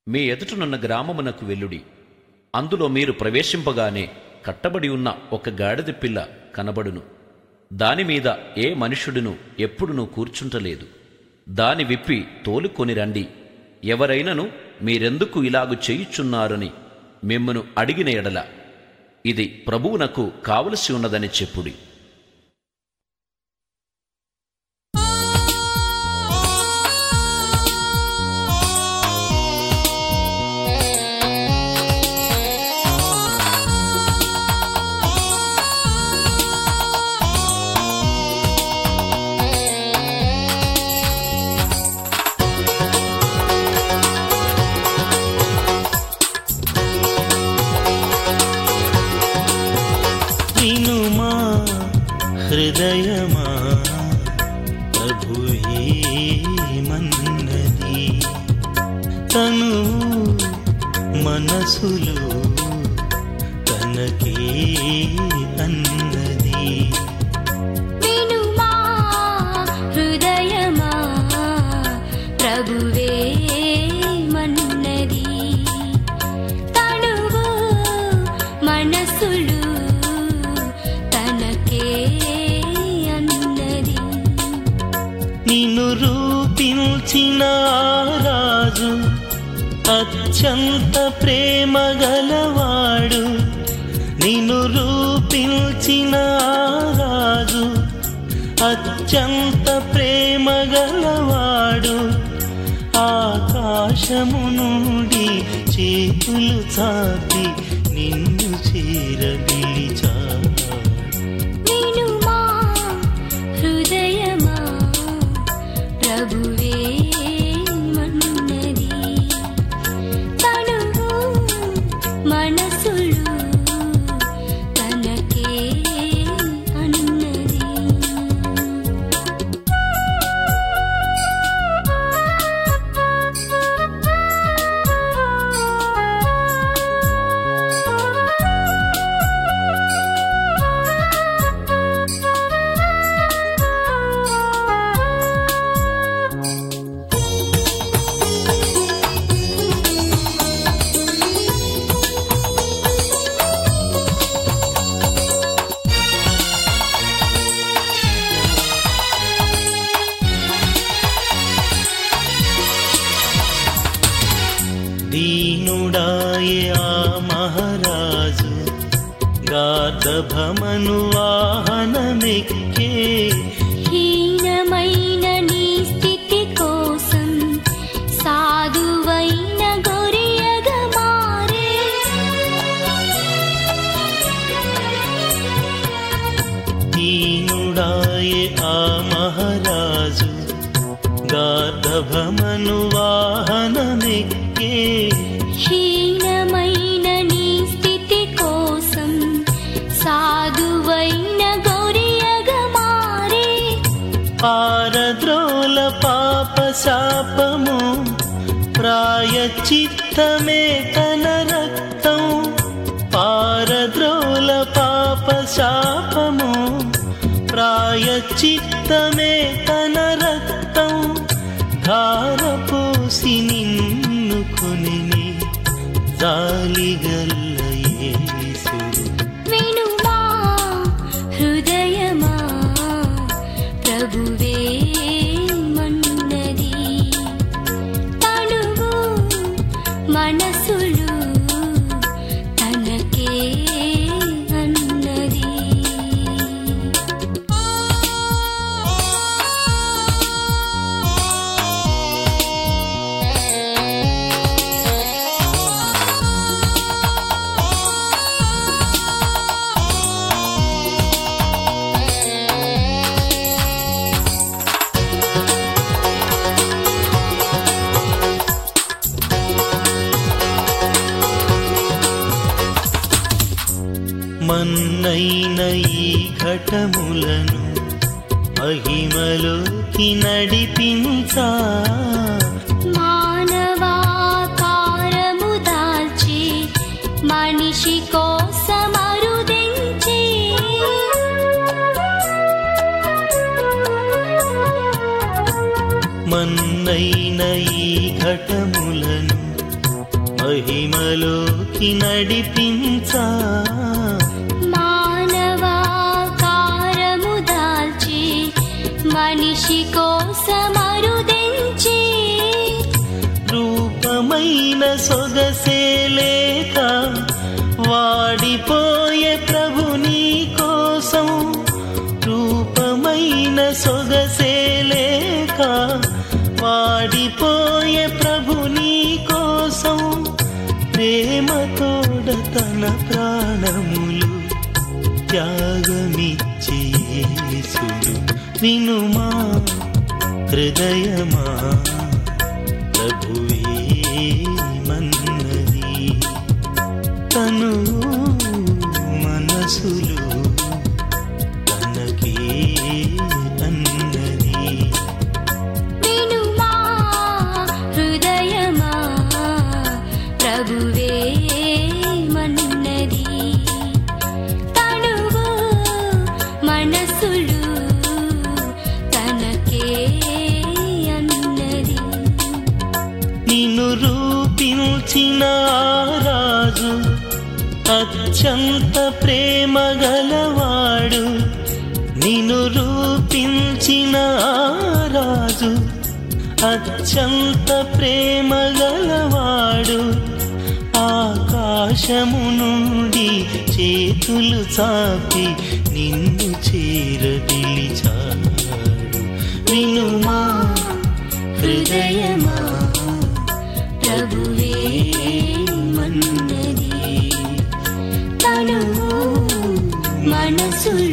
మీ ఎదుటనున్న గ్రామమునకు వెళ్ళుడి. అందులో మీరు ప్రవేశింపగానే కట్టబడి ఉన్న ఒక గాడిద పిల్ల కనబడును. దానిమీద ఏ మనుష్యుడును ఎప్పుడునూ కూర్చుంటలేదు. దాని విప్పి తోలుకొని రండి. ఎవరైనను మీరెందుకు ఇలాగు చేయుచున్నారని మిమ్మును అడిగిన ఎడల ఇది ప్రభువునకు కావలసి ఉన్నదని చెప్పుడి. హృదయమా ప్రభువే మన్నది, తను మనసులు తనకే అన్నది. వినుమా హృదయమా ప్రభువే మన్నది, తనువు మనసులు తనకే అన్నది. నిన్ను రూపించిన రాజు అత్యంత ప్రేమ గలవాడు. నిన్ను రూపించిన రాజు అత్యంత ప్రేమ గలవాడు. ఆకాశము నుండి చేతులు చాపి నిన్ను చేరపిలిచాడు. వినుమా హృదయమా ప్రభువే మన్నది, తనువు మనసులు తనకే అన్నది. దీనుడాయే ఆ మహారాజు గార్ధభమను వాహనమెక్కే. హీనమైన నీ స్థితి కోసం సాధువైన గొరియగా మారే. దీనుడాయే ఆ మహారాజు గార్ధభమను వాహనమెక్కే. హీనమైన నీ స్థితి కోసం సాధువైన గొరియగా మారే. పారద్రోల పాప శాపము ప్రాయచిత్తమే తన రక్తం. పారద్రోల పాప శాపము ప్రాయచిత్తమే తన రక్తం. ధారపోసి నిన్ను కొనిని జాలిగల్ల యేసుడు. వినుమా హృదయమా ప్రభువే మన్నది, తనువు మనసులు తనకే అన్నది. మన్నైన ఈ ఘటములను మహిమలోకి నడిపించా. మానవాకారము దాల్చి మనిషి కోసమరుదించి. మన్నైన ఈ ఘటములను మహిమలోకి నడిపించా మానవాకారము దాల్చి మనిషి కోసమరుదించి రూపమైన సొగసే లేక వాడిపోయే ప్రభు నీ కోసం రూపమైన సొగసే లేక వాడిపోయే ప్రభు నీ కోసం ప్రేమతోడ తన ప్రాణములు త్యాగమిచ్చి యేసుడు వినుమా హృదయమా ప్రభువే మన్నది తను మనసులు తనకే అన్నది వినుమా హృదయమా ప్రభువే మన్నది తనువు మనసులు తనకే అన్నది నిన్ను రూపించిన ఆ రాజు అత్యంత ప్రేమ గలవాడు నిన్ను రూపించిన ఆ రాజు అత్యంత ప్రేమ గలవాడు ఆకాశము నుండి చేతులు చాపి నిన్ను చేర పిలిచాడు వినుమా హృదయమా ప్రభువే మన్నది తనువు మనసులు